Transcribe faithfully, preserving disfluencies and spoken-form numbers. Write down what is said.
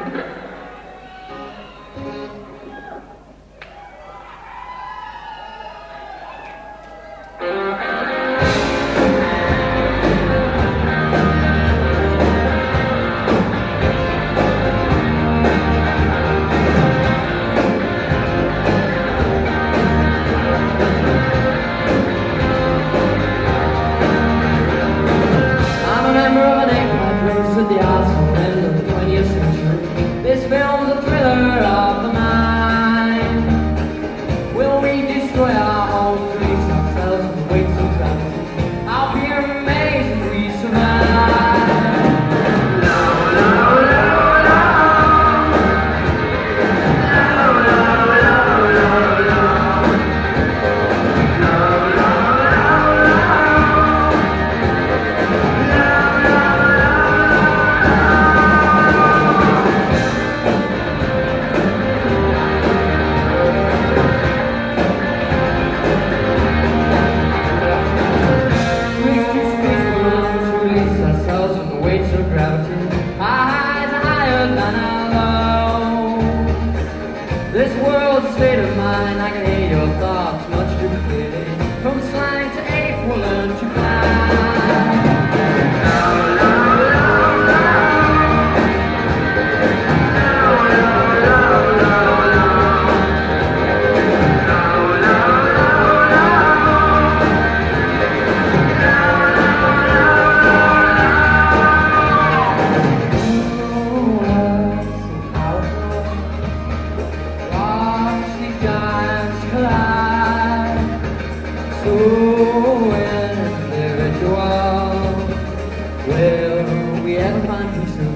This world's a state of mind, I can hear your thoughts much too clearly. From slang to ape, we'll learn to fly. So individual, will we ever find peace?